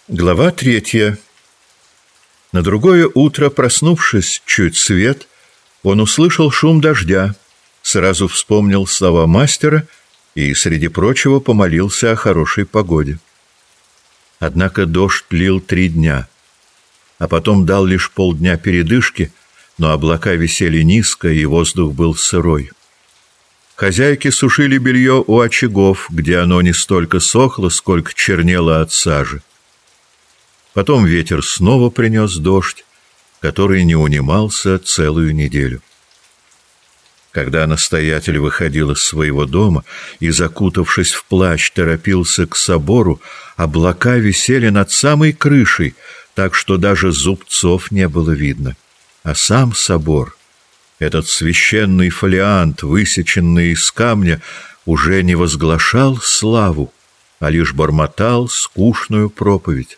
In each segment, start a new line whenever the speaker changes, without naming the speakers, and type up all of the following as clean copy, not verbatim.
Глава 3. На другое утро, проснувшись чуть свет, он услышал шум дождя, сразу вспомнил слова мастера и, среди прочего, помолился о хорошей погоде. Однако дождь лил 3 дня, а потом дал лишь полдня передышки, но облака висели низко, и воздух был сырой. Хозяйки сушили белье у очагов, где оно не столько сохло, сколько чернело от сажи. Потом ветер снова принес дождь, который не унимался целую неделю. Когда настоятель выходил из своего дома и, закутавшись в плащ, торопился к собору, облака висели над самой крышей, так что даже зубцов не было видно. А сам собор, этот священный фолиант, высеченный из камня, уже не возглашал славу, а лишь бормотал скучную проповедь.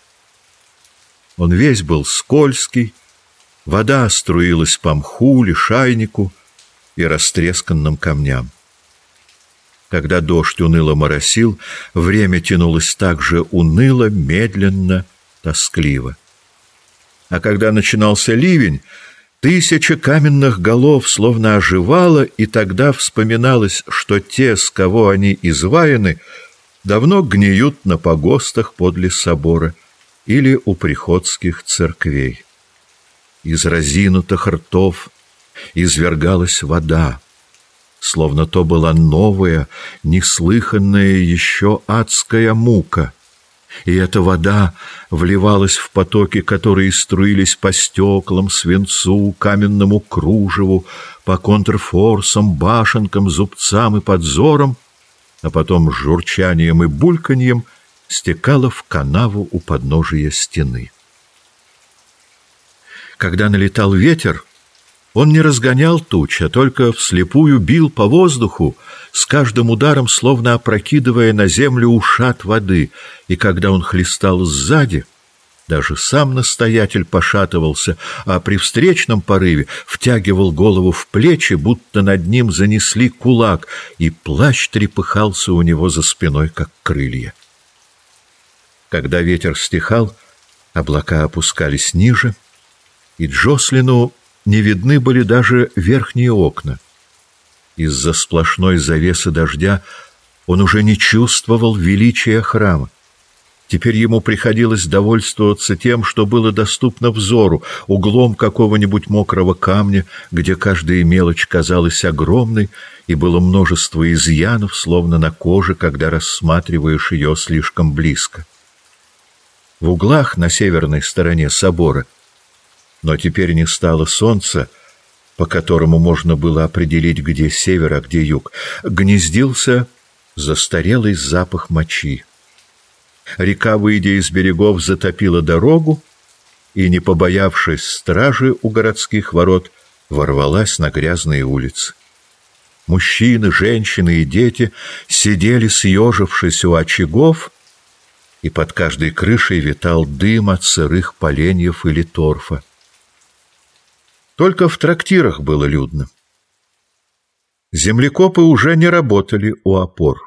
Он весь был скользкий, вода струилась по мху, лишайнику и растресканным камням. Когда дождь уныло моросил, время тянулось так же уныло, медленно, тоскливо. А когда начинался ливень, 1000 каменных голов словно оживало, и тогда вспоминалось, что те, с кого они изваяны, давно гниют на погостах подле собора или у приходских церквей. Из разинутых ртов извергалась вода, словно то была новая, неслыханная еще адская мука, и эта вода вливалась в потоки, которые струились по стеклам, свинцу, каменному кружеву, по контрфорсам, башенкам, зубцам и подзорам, а потом с журчанием и бульканьем стекала в канаву у подножия стены. Когда налетал ветер, он не разгонял туч, а только вслепую бил по воздуху, с каждым ударом словно опрокидывая на землю ушат воды, и когда он хлестал сзади, даже сам настоятель пошатывался, а при встречном порыве втягивал голову в плечи, будто над ним занесли кулак, и плащ трепыхался у него за спиной, как крылья. Когда ветер стихал, облака опускались ниже, и Джослину не видны были даже верхние окна. Из-за сплошной завесы дождя он уже не чувствовал величия храма. Теперь ему приходилось довольствоваться тем, что было доступно взору, углом какого-нибудь мокрого камня, где каждая мелочь казалась огромной, и было множество изъянов, словно на коже, когда рассматриваешь ее слишком близко. В углах на северной стороне собора, но теперь не стало солнца, по которому можно было определить, где север, а где юг, гнездился застарелый запах мочи. Река, выйдя из берегов, затопила дорогу и, не побоявшись стражи у городских ворот, ворвалась на грязные улицы. Мужчины, женщины и дети сидели, съежившись у очагов, и под каждой крышей витал дым от сырых поленьев или торфа. Только в трактирах было людно. Землекопы уже не работали у опор.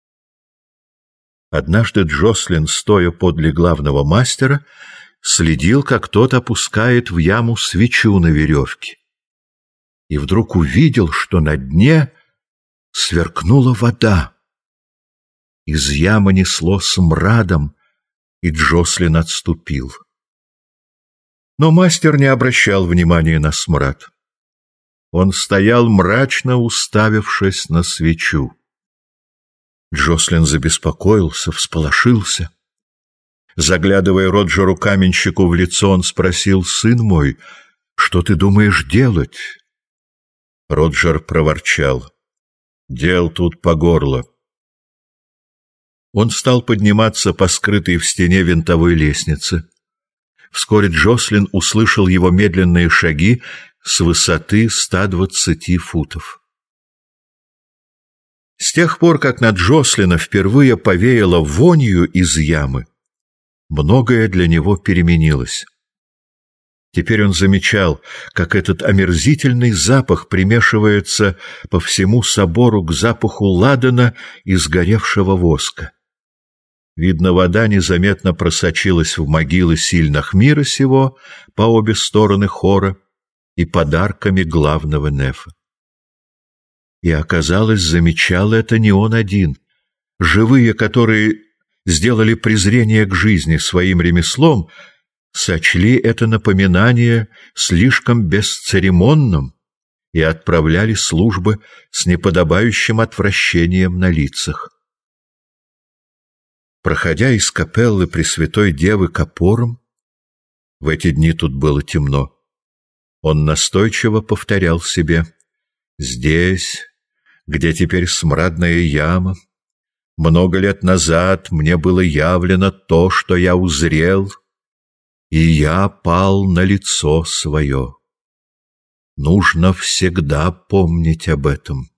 Однажды Джослин, стоя подле главного мастера, следил, как тот опускает в яму свечу на веревке. И вдруг увидел, что на дне сверкнула вода. Из ямы несло смрадом, и Джослин отступил. Но мастер не обращал внимания на смрад. Он стоял, мрачно уставившись на свечу. Джослин забеспокоился, всполошился. Заглядывая Роджеру-каменщику в лицо, он спросил: «Сын мой, что ты думаешь делать?» Роджер проворчал: «Дел тут по горло». Он стал подниматься по скрытой в стене винтовой лестнице. Вскоре Джослин услышал его медленные шаги с высоты 120 футов. С тех пор, как на Джослина впервые повеяло вонью из ямы, многое для него переменилось. Теперь он замечал, как этот омерзительный запах примешивается по всему собору к запаху ладана и сгоревшего воска. Видно, вода незаметно просочилась в могилы сильных мира сего по обе стороны хора и подарками главного нефа. И оказалось, замечал это не он один. Живые, которые сделали презрение к жизни своим ремеслом, сочли это напоминание слишком бесцеремонным и отправляли службы с неподобающим отвращением на лицах. Проходя из капеллы Пресвятой Девы к опорам, в эти дни тут было темно, он настойчиво повторял себе: «Здесь, где теперь смрадная яма, много лет назад мне было явлено то, что я узрел, и я пал на лицо свое. Нужно всегда помнить об этом».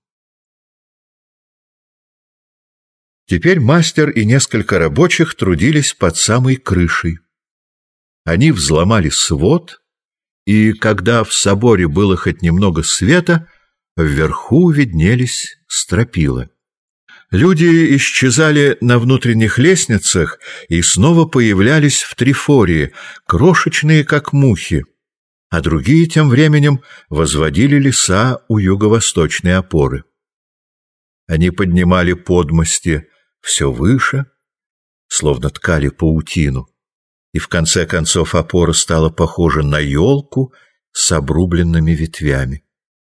Теперь мастер и несколько рабочих трудились под самой крышей. Они взломали свод, и когда в соборе было хоть немного света, вверху виднелись стропила. Люди исчезали на внутренних лестницах и снова появлялись в трифории, крошечные, как мухи, а другие тем временем возводили леса у юго-восточной опоры. Они поднимали подмости все выше, словно ткали паутину, и в конце концов опора стала похожа на елку с обрубленными ветвями.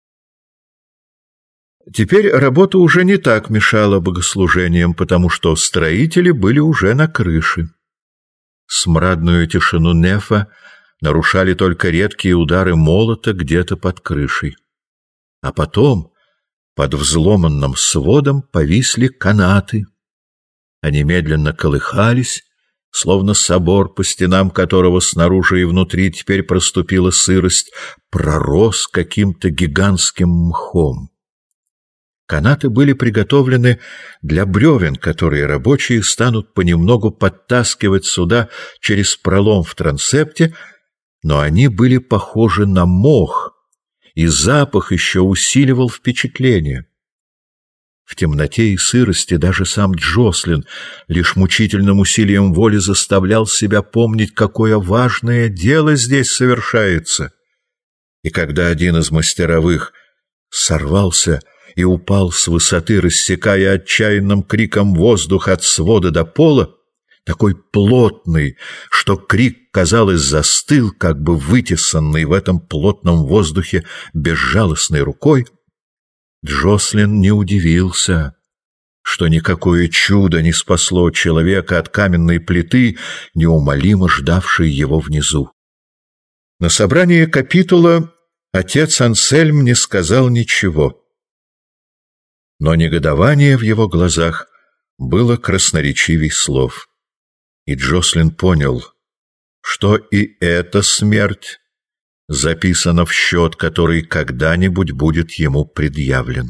Теперь работа уже не так мешала богослужениям, потому что строители были уже на крыше. Смрадную тишину нефа нарушали только редкие удары молота где-то под крышей. А потом под взломанным сводом повисли канаты. Они медленно колыхались, словно собор, по стенам которого снаружи и внутри теперь проступила сырость, пророс каким-то гигантским мхом. Канаты были приготовлены для бревен, которые рабочие станут понемногу подтаскивать сюда через пролом в трансепте, но они были похожи на мох, и запах еще усиливал впечатление. В темноте и сырости даже сам Джослин лишь мучительным усилием воли заставлял себя помнить, какое важное дело здесь совершается. И когда один из мастеровых сорвался и упал с высоты, рассекая отчаянным криком воздух от свода до пола, такой плотный, что крик, казалось, застыл, как бы вытесанный в этом плотном воздухе безжалостной рукой, Джослин не удивился, что никакое чудо не спасло человека от каменной плиты, неумолимо ждавшей его внизу. На собрании капитула отец Ансельм не сказал ничего, но негодование в его глазах было красноречивей слов. И Джослин понял, что и эта смерть записана в счет, который когда-нибудь будет ему предъявлен.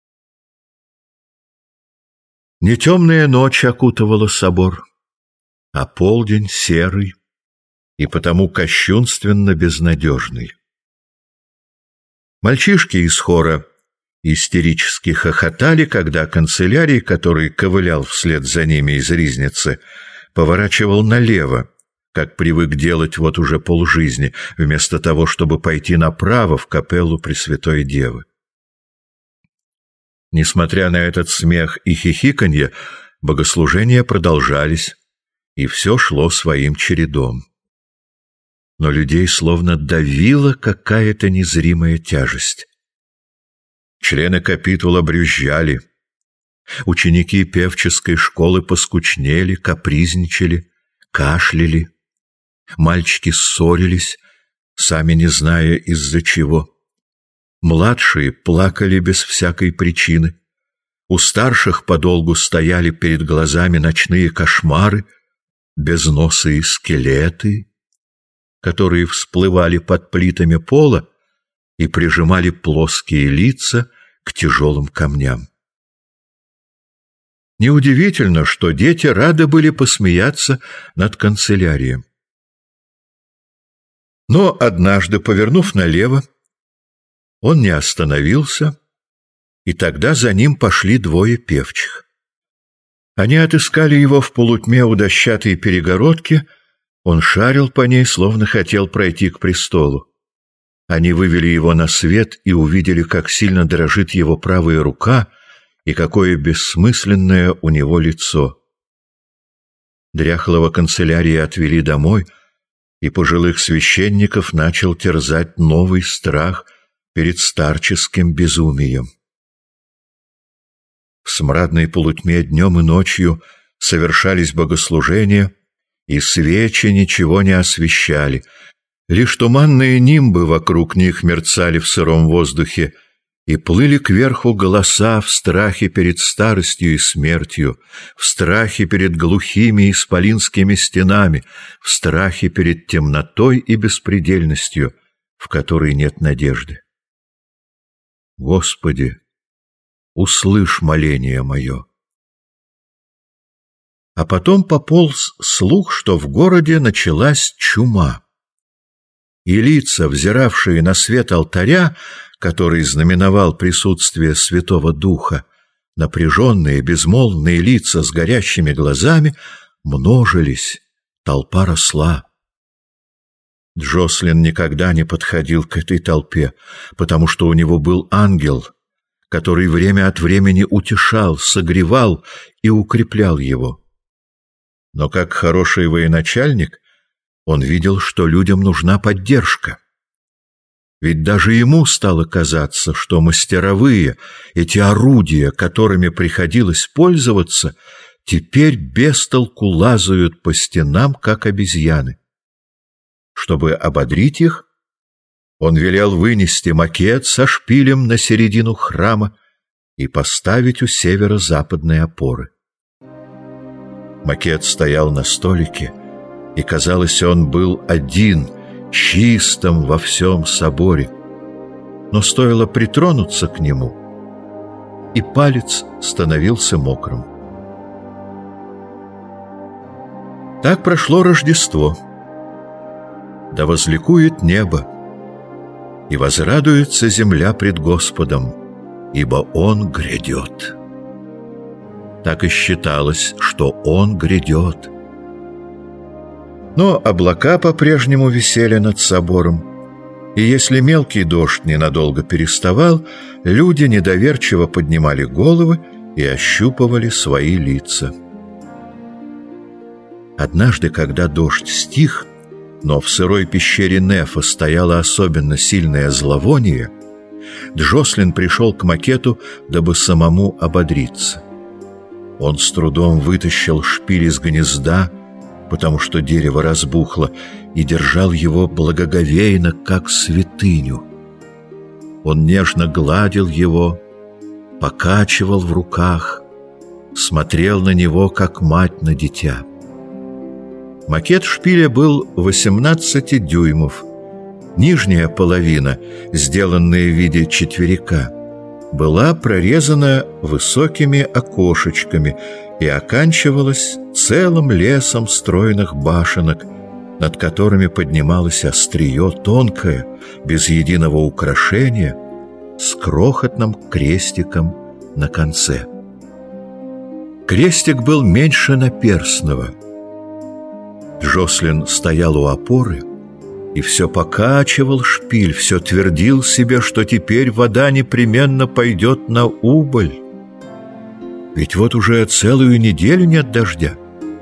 Не темная ночь окутывала собор, а полдень серый и потому кощунственно безнадежный. Мальчишки из хора истерически хохотали, когда канцелярий, который ковылял вслед за ними из ризницы, поворачивал налево, как привык делать вот уже полжизни, вместо того, чтобы пойти направо в капеллу Пресвятой Девы. Несмотря на этот смех и хихиканье, богослужения продолжались, и все шло своим чередом. Но людей словно давила какая-то незримая тяжесть. Члены капитула брюзжали, ученики певческой школы поскучнели, капризничали, кашляли. Мальчики ссорились, сами не зная из-за чего. Младшие плакали без всякой причины. У старших подолгу стояли перед глазами ночные кошмары, безносые скелеты, которые всплывали под плитами пола и прижимали плоские лица к тяжелым камням. Неудивительно, что дети рады были посмеяться над канцелярией. Но однажды, повернув налево, он не остановился, и тогда за ним пошли двое певчих. Они отыскали его в полутьме у дощатой перегородки. Он шарил по ней, словно хотел пройти к престолу. Они вывели его на свет и увидели, как сильно дрожит его правая рука и какое бессмысленное у него лицо. Дряхлого канцелярия отвели домой, и пожилых священников начал терзать новый страх перед старческим безумием. В смрадной полутьме днем и ночью совершались богослужения, и свечи ничего не освещали, лишь туманные нимбы вокруг них мерцали в сыром воздухе, и плыли кверху голоса в страхе перед старостью и смертью, в страхе перед глухими исполинскими стенами, в страхе перед темнотой и беспредельностью, в которой нет надежды. Господи, услышь моление мое. А потом пополз слух, что в городе началась чума, и лица, взиравшие на свет алтаря, который знаменовал присутствие Святого Духа, напряженные, безмолвные лица с горящими глазами, множились, толпа росла. Джослин никогда не подходил к этой толпе, потому что у него был ангел, который время от времени утешал, согревал и укреплял его. Но как хороший военачальник он видел, что людям нужна поддержка. Ведь даже ему стало казаться, что мастеровые, эти орудия, которыми приходилось пользоваться, теперь без толку лазают по стенам, как обезьяны. Чтобы ободрить их, он велел вынести макет со шпилем на середину храма и поставить у северо-западной опоры. Макет стоял на столике, и, казалось, он был один, чистым во всем соборе. Но стоило притронуться к нему, и палец становился мокрым. Так прошло Рождество. Да возликует небо, и возрадуется земля пред Господом, ибо Он грядет. Так и считалось, что Он грядет. Но облака по-прежнему висели над собором, и если мелкий дождь ненадолго переставал, люди недоверчиво поднимали головы и ощупывали свои лица. Однажды, когда дождь стих, но в сырой пещере Нефа стояло особенно сильное зловоние, Джослин пришел к макету, дабы самому ободриться. Он с трудом вытащил шпиль из гнезда, потому что дерево разбухло, и держал его благоговейно, как святыню. Он нежно гладил его, покачивал в руках, смотрел на него, как мать на дитя. Макет шпиля был 18 дюймов. Нижняя половина, сделанная в виде четверика, была прорезана высокими окошечками и оканчивалась целым лесом стройных башенок, над которыми поднималось острие тонкое, без единого украшения, с крохотным крестиком на конце. Крестик был меньше наперстного. Джослин стоял у опоры и все покачивал шпиль, все твердил себе, что теперь вода непременно пойдет на убыль. Ведь вот уже целую неделю нет дождя.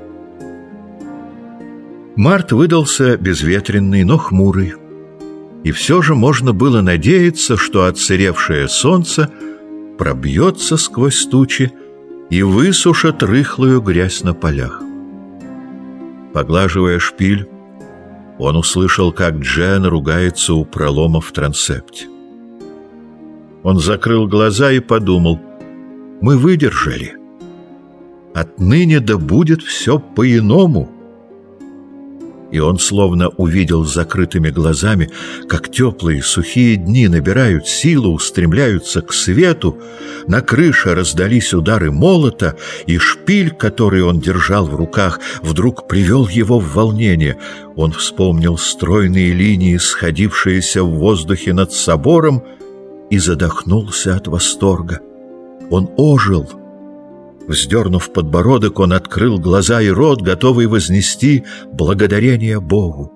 Март выдался безветренный, но хмурый, и все же можно было надеяться, что отсыревшее солнце пробьется сквозь тучи и высушит рыхлую грязь на полях. Поглаживая шпиль, он услышал, как Джен ругается у пролома в трансепте. Он закрыл глаза и подумал: мы выдержали. Отныне да будет все по-иному. И он словно увидел с закрытыми глазами, как теплые сухие дни набирают силу, устремляются к свету, на крыше раздались удары молота, и шпиль, который он держал в руках, вдруг привел его в волнение. Он вспомнил стройные линии, сходившиеся в воздухе над собором, и задохнулся от восторга. Он ожил. Вздернув подбородок, он открыл глаза и рот, готовый вознести благодарение Богу.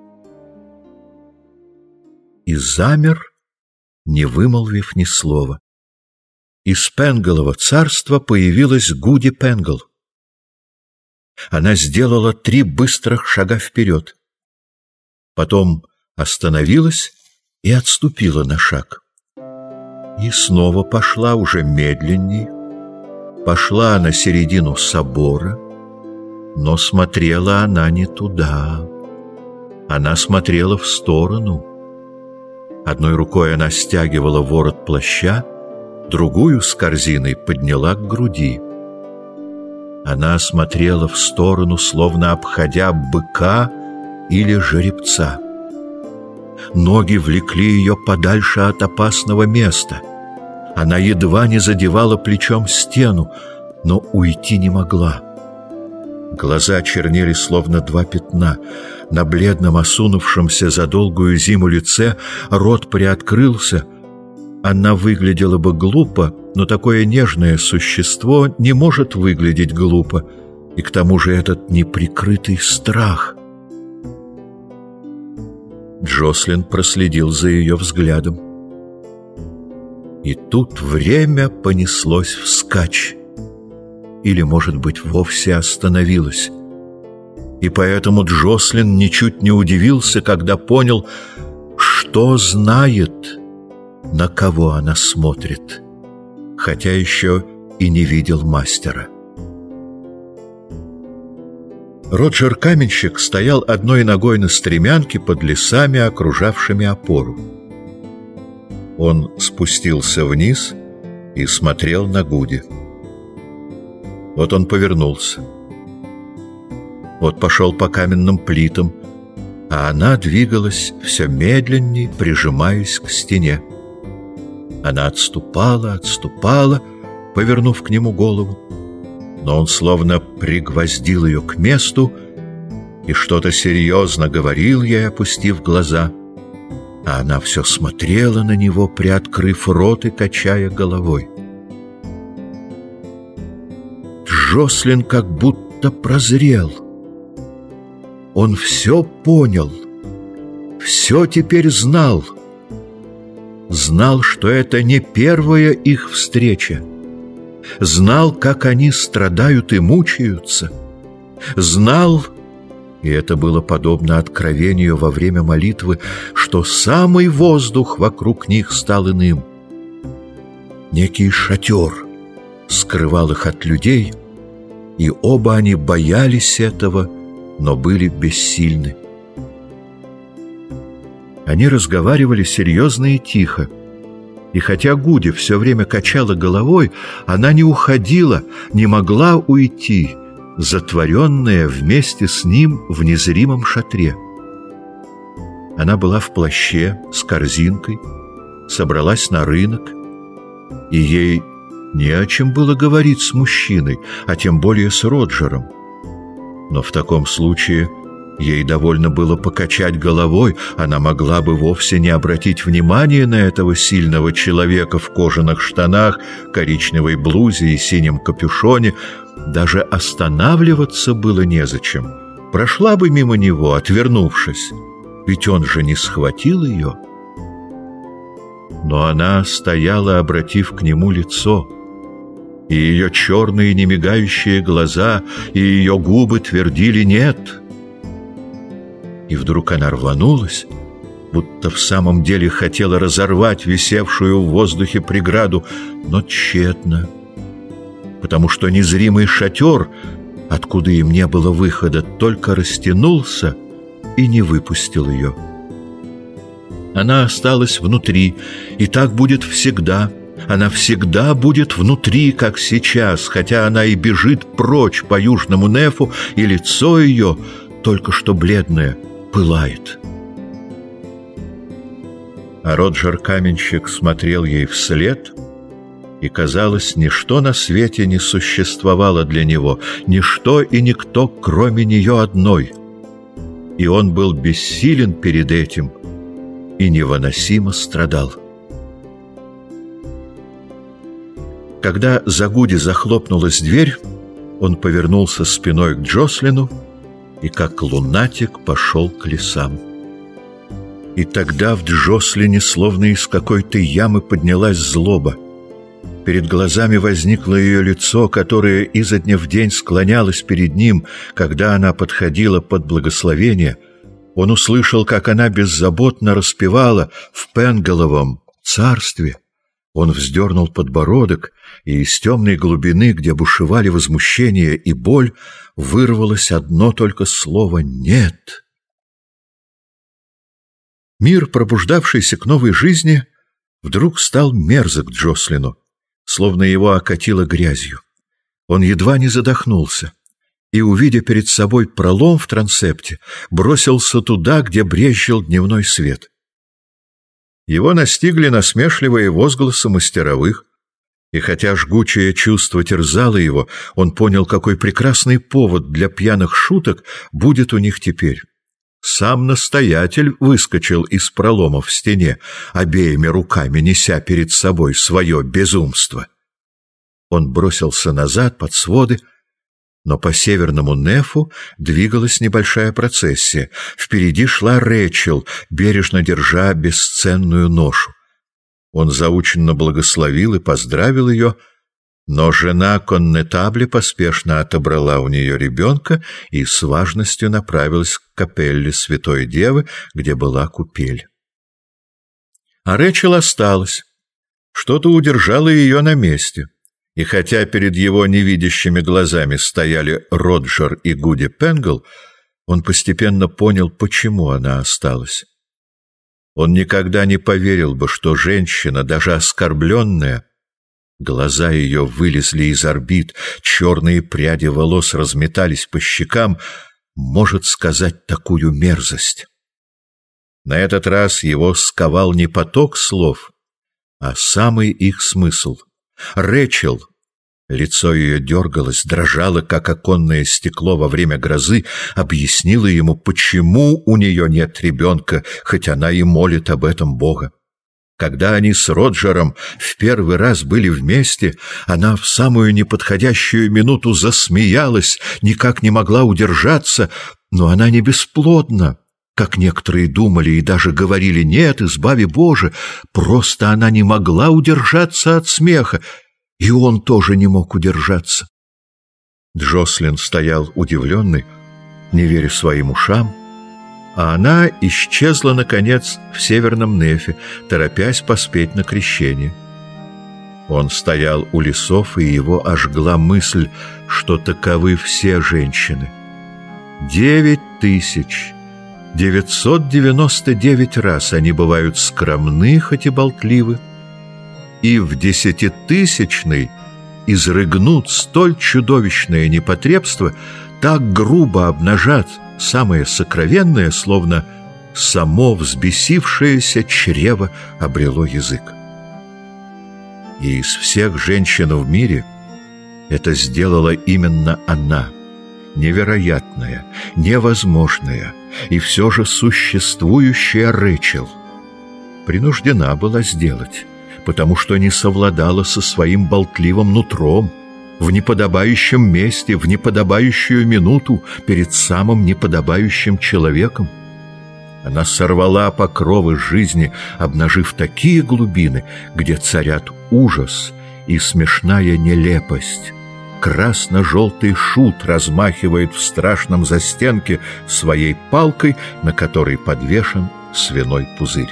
И замер, не вымолвив ни слова. Из Пенголова царства появилась Гуди Пенгол. Она сделала 3 быстрых шага вперед. Потом остановилась и отступила на шаг. И снова пошла уже медленней. Пошла на середину собора, но смотрела она не туда. Она смотрела в сторону. Одной рукой она стягивала ворот плаща, другую с корзиной подняла к груди. Она смотрела в сторону, словно обходя быка или жеребца. Ноги влекли ее подальше от опасного места. Она едва не задевала плечом стену, но уйти не могла. Глаза чернели, словно 2 пятна. На бледном, осунувшемся за долгую зиму лице рот приоткрылся. Она выглядела бы глупо, но такое нежное существо не может выглядеть глупо. И к тому же этот неприкрытый страх. Джослин проследил за ее взглядом. И тут время понеслось вскачь. Или, может быть, вовсе остановилось. И поэтому Джослин ничуть не удивился, когда понял, что знает, на кого она смотрит, хотя еще и не видел мастера. Роджер-каменщик стоял одной ногой на стремянке под лесами, окружавшими опору. Он спустился вниз и смотрел на Гуди. Вот он повернулся. Вот пошел по каменным плитам, а она двигалась все медленнее, прижимаясь к стене. Она отступала, повернув к нему голову, но он словно пригвоздил ее к месту и что-то серьезно говорил ей, опустив глаза, а она все смотрела на него, приоткрыв рот и качая головой. Джослин как будто прозрел. Он все понял, все теперь знал. Знал, что это не первая их встреча. Знал, как они страдают и мучаются. Знал, и это было подобно откровению во время молитвы, что самый воздух вокруг них стал иным. Некий шатер скрывал их от людей, и оба они боялись этого, но были бессильны. Они разговаривали серьезно и тихо, и хотя Гуди все время качала головой, она не уходила, не могла уйти, затворенная вместе с ним в незримом шатре. Она была в плаще с корзинкой, собралась на рынок, и ей не о чем было говорить с мужчиной, а тем более с Роджером. Но в таком случае ей довольно было покачать головой, она могла бы вовсе не обратить внимания на этого сильного человека в кожаных штанах, коричневой блузе и синем капюшоне. Даже останавливаться было незачем. Прошла бы мимо него, отвернувшись, ведь он же не схватил ее. Но она стояла, обратив к нему лицо, и ее черные немигающие глаза, и ее губы твердили «нет». И вдруг она рванулась, будто в самом деле хотела разорвать висевшую в воздухе преграду, но тщетно, потому что незримый шатер, откуда им не было выхода, только растянулся и не выпустил ее. Она осталась внутри, и так будет всегда. Она всегда будет внутри, как сейчас, хотя она и бежит прочь по южному нефу, и лицо ее, только что бледное, пылает. А Роджер-каменщик смотрел ей вслед, и, казалось, ничто на свете не существовало для него, ничто и никто, кроме нее одной. И он был бессилен перед этим и невыносимо страдал. Когда за Гуди захлопнулась дверь, он повернулся спиной к Джослину и, как лунатик, пошел к лесам. И тогда в Джослине словно из какой-то ямы поднялась злоба. Перед глазами возникло ее лицо, которое изо дня в день склонялось перед ним, когда она подходила под благословение. Он услышал, как она беззаботно распевала в Пенголовом царстве. Он вздернул подбородок, и из темной глубины, где бушевали возмущение и боль, вырвалось одно только слово «нет». Мир, пробуждавшийся к новой жизни, вдруг стал мерзок Джослину, словно его окатило грязью. Он едва не задохнулся и, увидя перед собой пролом в трансепте, бросился туда, где брезжил дневной свет. Его настигли насмешливые возгласы мастеровых, и хотя жгучее чувство терзало его, он понял, какой прекрасный повод для пьяных шуток будет у них теперь. Сам настоятель выскочил из пролома в стене, обеими руками неся перед собой свое безумство. Он бросился назад под своды, но по северному нефу двигалась небольшая процессия. Впереди шла Рэчел, бережно держа бесценную ношу. Он заученно благословил и поздравил ее, но жена коннетабля поспешно отобрала у нее ребенка и с важностью направилась к капелле Святой Девы, где была купель. А Рэчел осталась. Что-то удержало ее на месте. И хотя перед его невидящими глазами стояли Роджер и Гуди Пенгл, он постепенно понял, почему она осталась. Он никогда не поверил бы, что женщина, даже оскорбленная, глаза ее вылезли из орбит, черные пряди волос разметались по щекам, может сказать такую мерзость. На этот раз его сковал не поток слов, а самый их смысл. Рэчел, лицо ее дергалось, дрожало, как оконное стекло во время грозы, объяснила ему, почему у нее нет ребенка, хоть она и молит об этом Бога. Когда они с Роджером в первый раз были вместе, она в самую неподходящую минуту засмеялась, никак не могла удержаться, но она не бесплодна, как некоторые думали и даже говорили: «Нет, избави Боже!» Просто она не могла удержаться от смеха, и он тоже не мог удержаться. Джослин стоял удивленный, не веря своим ушам, а она исчезла, наконец, в северном нефе, торопясь поспеть на крещение. Он стоял у лесов, и его ожгла мысль, что таковы все женщины. 9999 раз они бывают скромны, хоть и болтливы, и в 100000-й изрыгнут столь чудовищное непотребство, так грубо обнажат самое сокровенное, словно само взбесившееся чрево обрело язык. И из всех женщин в мире это сделала именно она, невероятная, невозможная и все же существующая Рэчел. Принуждена была сделать, потому что не совладала со своим болтливым нутром, в неподобающем месте, в неподобающую минуту, перед самым неподобающим человеком. Она сорвала покровы жизни, обнажив такие глубины, где царят ужас и смешная нелепость. Красно-желтый шут размахивает в страшном застенке своей палкой, на которой подвешен свиной пузырь.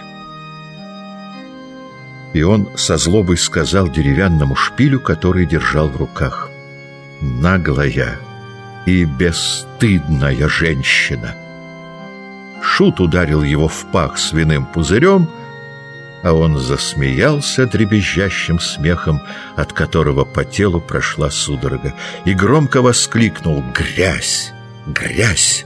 И он со злобой сказал деревянному шпилю, который держал в руках: «Наглая и бесстыдная женщина!» Шут ударил его в пах свиным пузырем, а он засмеялся дребезжащим смехом, от которого по телу прошла судорога, и громко воскликнул: «Грязь! Грязь!»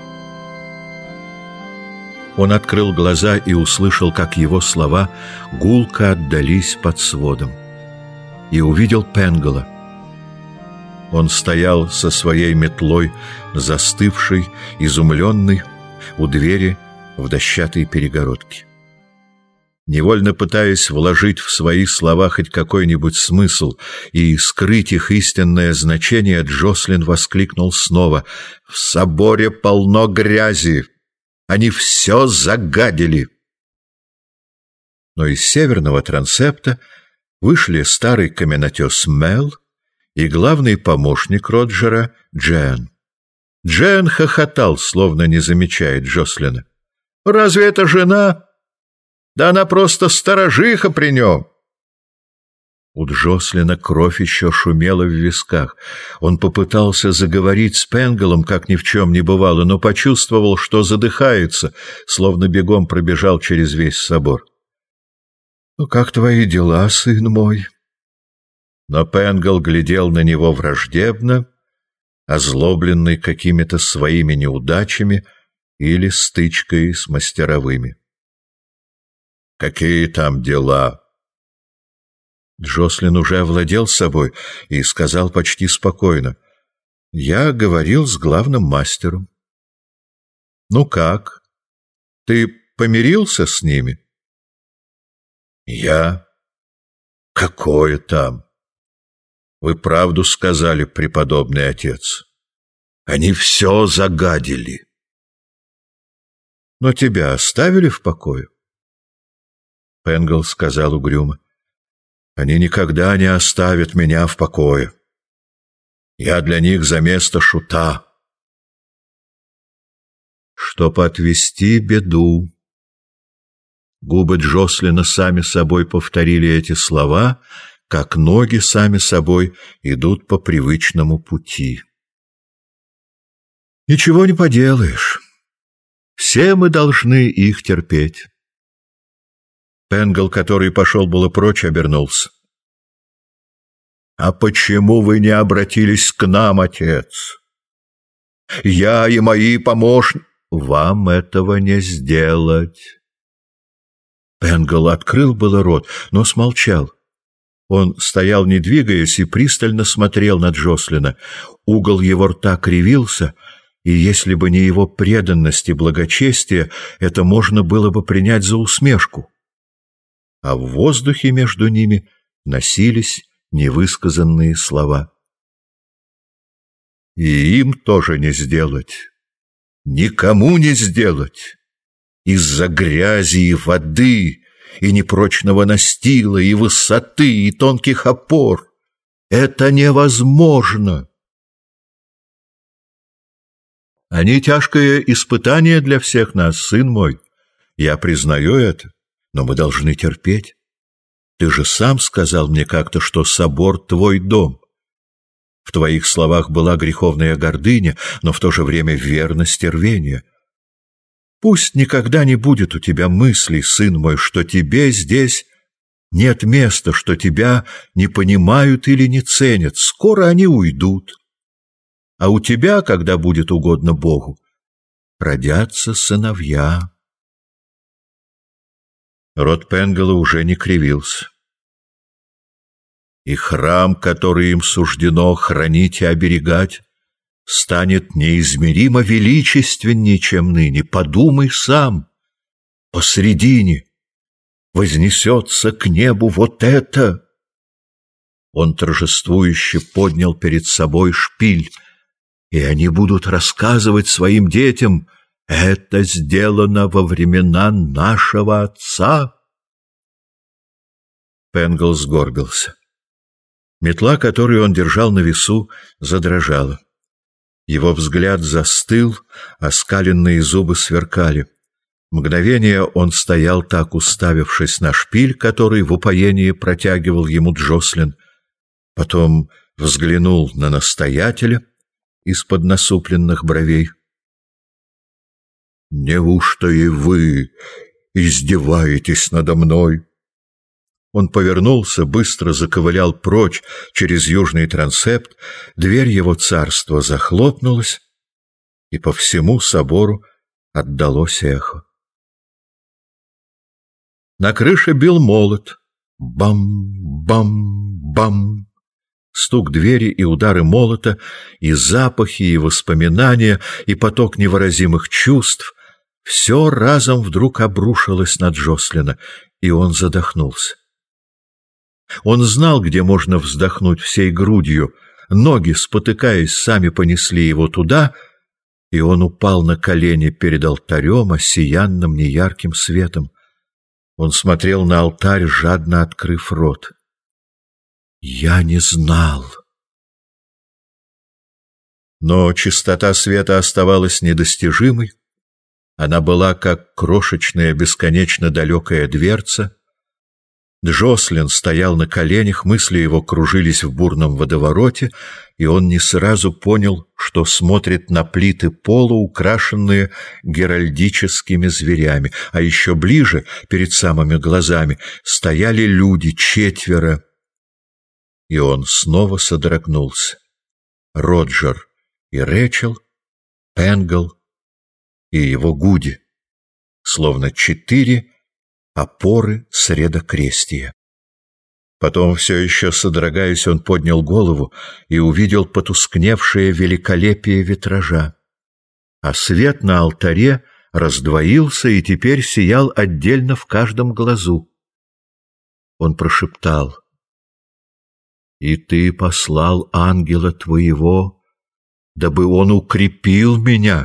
Он открыл глаза и услышал, как его слова гулко отдались под сводом, и увидел Пенгола. Он стоял со своей метлой, застывший, изумленный, у двери в дощатой перегородке. Невольно пытаясь вложить в свои слова хоть какой-нибудь смысл и скрыть их истинное значение, Джослин воскликнул снова: «В соборе полно грязи! Они все загадили!» Но из северного трансепта вышли старый каменотес Мел и главный помощник Роджера Джен. Джен хохотал, словно не замечая Джослина. «Разве это жена? Да она просто сторожиха при нем!» У Джослина кровь еще шумела в висках. Он попытался заговорить с Пенголом, как ни в чем не бывало, но почувствовал, что задыхается, словно бегом пробежал через весь собор. «Ну, как твои дела, сын мой?» Но Пенгол глядел на него враждебно, озлобленный какими-то своими неудачами или стычкой с мастеровыми. «Какие там дела?» Джослин уже овладел собой и сказал почти спокойно: «Я говорил с главным мастером». «Ну как? Ты помирился с ними?» «Я? Какое там? Вы правду сказали, преподобный отец. Они все загадили». «Но тебя оставили в покое?» Пенгол сказал угрюмо: «Они никогда не оставят меня в покое. Я для них за место шута». «Чтоб отвести беду». Губы Джослина сами собой повторили эти слова, как ноги сами собой идут по привычному пути. «Ничего не поделаешь. Все мы должны их терпеть». Пенгол, который пошел было прочь, обернулся. «А почему вы не обратились к нам, отец? Я и мои помощники...» «Вам этого не сделать». Пенгол открыл было рот, но смолчал. Он стоял, не двигаясь, и пристально смотрел на Джослина. Угол его рта кривился, и если бы не его преданность и благочестие, это можно было бы принять за усмешку. А в воздухе между ними носились невысказанные слова. «И им тоже не сделать, никому не сделать. Из-за грязи и воды, и непрочного настила, и высоты, и тонких опор. Это невозможно. Они тяжкое испытание для всех нас, сын мой. Я признаю это, но мы должны терпеть. Ты же сам сказал мне как-то, что собор — твой дом. В твоих словах была греховная гордыня, но в то же время верность и рвение. Пусть никогда не будет у тебя мыслей, сын мой, что тебе здесь нет места, что тебя не понимают или не ценят. Скоро они уйдут. А у тебя, когда будет угодно Богу, родятся сыновья». Рот Пенгола уже не кривился. «И храм, который им суждено хранить и оберегать, станет неизмеримо величественнее, чем ныне. Подумай сам, посредине вознесется к небу вот это». Он торжествующе поднял перед собой шпиль, и они будут рассказывать своим детям: «Это сделано во времена нашего отца». Пенгол сгорбился. Метла, которую он держал на весу, задрожала. Его взгляд застыл, оскаленные зубы сверкали. Мгновение он стоял так, уставившись на шпиль, который в упоении протягивал ему Джослин. Потом взглянул на настоятеля из-под насупленных бровей. «Неужто и вы издеваетесь надо мной?» Он повернулся, быстро заковылял прочь через южный трансепт, дверь его царства захлопнулась, и по всему собору отдалось эхо. На крыше бил молот. Бам-бам-бам. Стук двери и удары молота, и запахи, и воспоминания, и поток невыразимых чувств — все разом вдруг обрушилось на Джослина, и он задохнулся. Он знал, где можно вздохнуть всей грудью. Ноги, спотыкаясь, сами понесли его туда, и он упал на колени перед алтарем, осиянным неярким светом. Он смотрел на алтарь, жадно открыв рот. «Я не знал». Но чистота света оставалась недостижимой. Она была, как крошечная, бесконечно далекая дверца. Джослин стоял на коленях, мысли его кружились в бурном водовороте, и он не сразу понял, что смотрит на плиты пола, украшенные геральдическими зверями, а еще ближе, перед самыми глазами, стояли люди, 4. И он снова содрогнулся. Роджер и Рэчел, Пенгл и его Гуди, словно 4 опоры средокрестия. Потом, все еще содрогаясь, он поднял голову и увидел потускневшее великолепие витража. А свет на алтаре раздвоился и теперь сиял отдельно в каждом глазу. Он прошептал: «И ты послал ангела твоего, дабы он укрепил меня».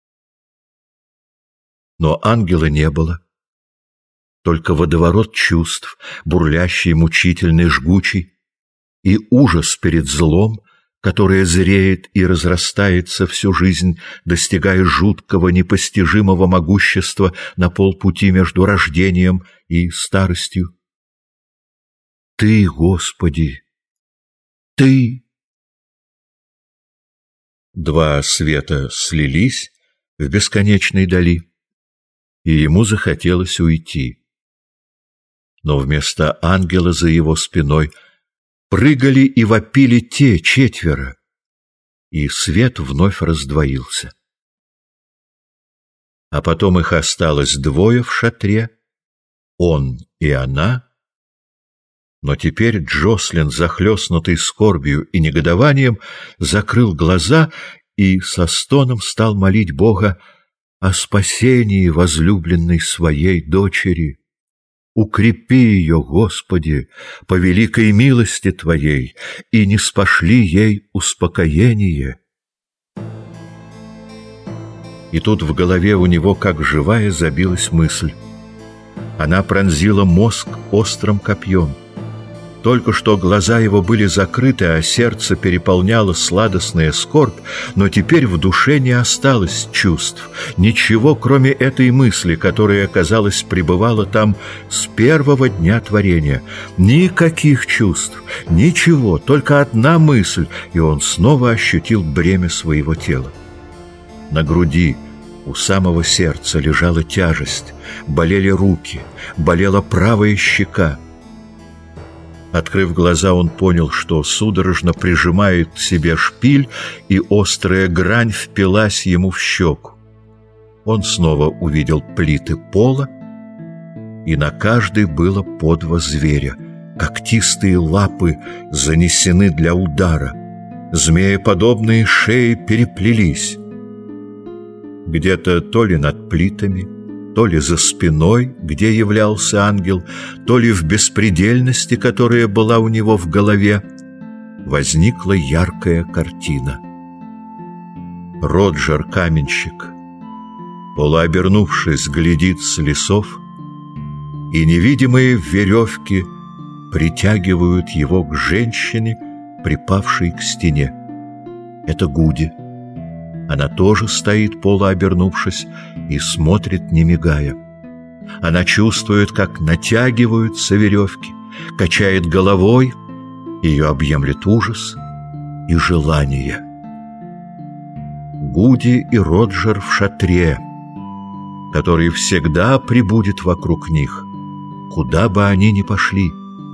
Но ангела не было. Только водоворот чувств, бурлящий, мучительный, жгучий, и ужас перед злом, которое зреет и разрастается всю жизнь, достигая жуткого, непостижимого могущества на полпути между рождением и старостью. Ты, Господи, Ты! 2 света слились в бесконечной дали, и ему захотелось уйти. Но вместо ангела за его спиной прыгали и вопили те 4, и свет вновь раздвоился. А потом их осталось 2 в шатре, он и она. Но теперь Джослин, захлестнутый скорбью и негодованием, закрыл глаза и со стоном стал молить Бога о спасении возлюбленной своей дочери. Укрепи ее, Господи, по великой милости Твоей, и не спошли ей успокоение. И тут в голове у него, как живая, забилась мысль. Она пронзила мозг острым копьем. Только что глаза его были закрыты, а сердце переполняло сладостная скорбь, но теперь в душе не осталось чувств, ничего, кроме этой мысли, которая, казалось, пребывала там с первого дня творения. Никаких чувств, ничего, только одна мысль, и он снова ощутил бремя своего тела. На груди, у самого сердца лежала тяжесть, болели руки, болела правая щека. Открыв глаза, он понял, что судорожно прижимает к себе шпиль, и острая грань впилась ему в щеку. Он снова увидел плиты пола, и на каждой было по 2 зверя. Когтистые лапы занесены для удара. Змееподобные шеи переплелись. Где-то то ли над плитами, то ли за спиной, где являлся ангел, то ли в беспредельности, которая была у него в голове, возникла яркая картина. Роджер, каменщик, полуобернувшись, глядит с лесов, и невидимые веревки притягивают его к женщине, припавшей к стене. Это Гуди. Она тоже стоит, полуобернувшись, и смотрит, не мигая. Она чувствует, как натягиваются веревки, качает головой, ее объемлет ужас и желание. Гуди и Роджер в шатре, который всегда пребудет вокруг них, куда бы они ни пошли.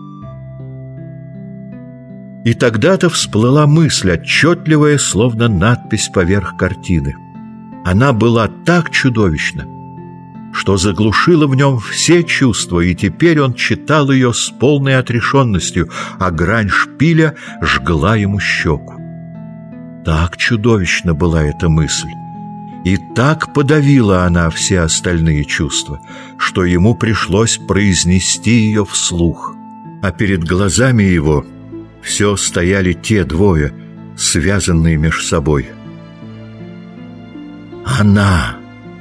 И тогда-то всплыла мысль, отчетливая, словно надпись поверх картины. Она была так чудовищна, что заглушила в нем все чувства, и теперь он читал ее с полной отрешенностью, а грань шпиля жгла ему щеку. Так чудовищна была эта мысль, И так подавила она все остальные чувства, что ему пришлось произнести ее вслух. А перед глазами его все стояли те двое, связанные меж собой. Она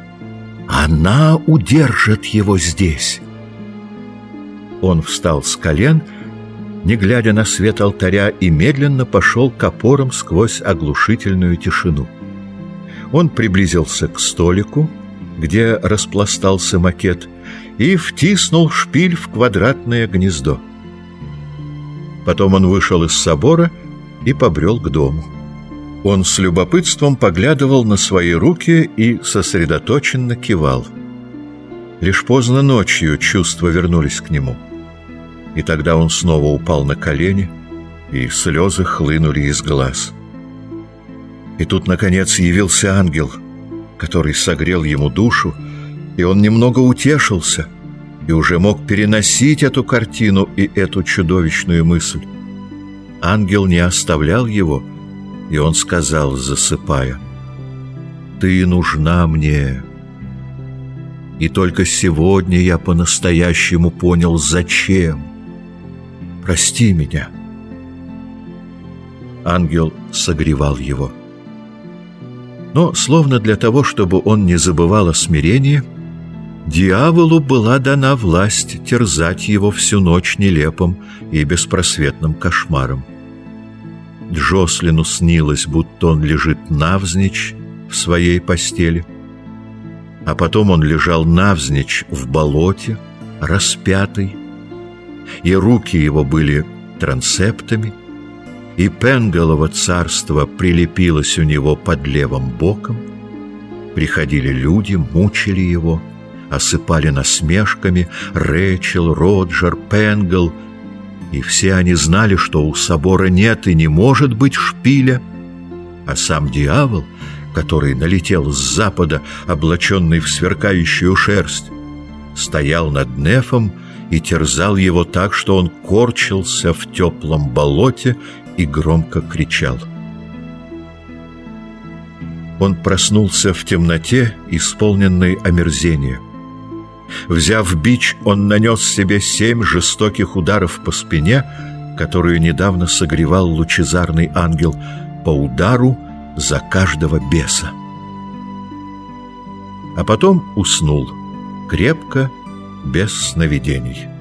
удержит его здесь. Он встал с колен, не глядя на свет алтаря, и медленно пошел к опорам сквозь оглушительную тишину. Он приблизился к столику, где распластался макет, и втиснул шпиль в квадратное гнездо. Потом он вышел из собора и побрел к дому. Он с любопытством поглядывал на свои руки и сосредоточенно кивал. Лишь поздно ночью чувства вернулись к нему. И тогда он снова упал на колени, и слезы хлынули из глаз. И тут, наконец, явился ангел, который согрел ему душу, и он немного утешился, и уже мог переносить эту картину и эту чудовищную мысль. Ангел не оставлял его, и он сказал, засыпая: «Ты нужна мне». И только сегодня я по-настоящему понял, зачем. Прости меня. Ангел согревал его. Но, словно для того, чтобы он не забывал о смирении, дьяволу была дана власть терзать его всю ночь нелепым и беспросветным кошмаром. Джослину снилось, будто он лежит навзничь в своей постели, а потом он лежал навзничь в болоте, распятый, и руки его были трансептами, и Пенголово царство прилепилось у него под левым боком. Приходили люди, мучили его, осыпали насмешками Рэчел, Роджер, Пенгол, и все они знали, что у собора нет и не может быть шпиля, а сам дьявол, который налетел с запада, облаченный в сверкающую шерсть, стоял над Нефом и терзал его так, что он корчился в теплом болоте и громко кричал. Он проснулся в темноте, исполненной омерзения. Взяв бич, он нанес себе 7 жестоких ударов по спине, которую недавно согревал лучезарный ангел, по удару за каждого беса. А потом уснул, крепко, без сновидений.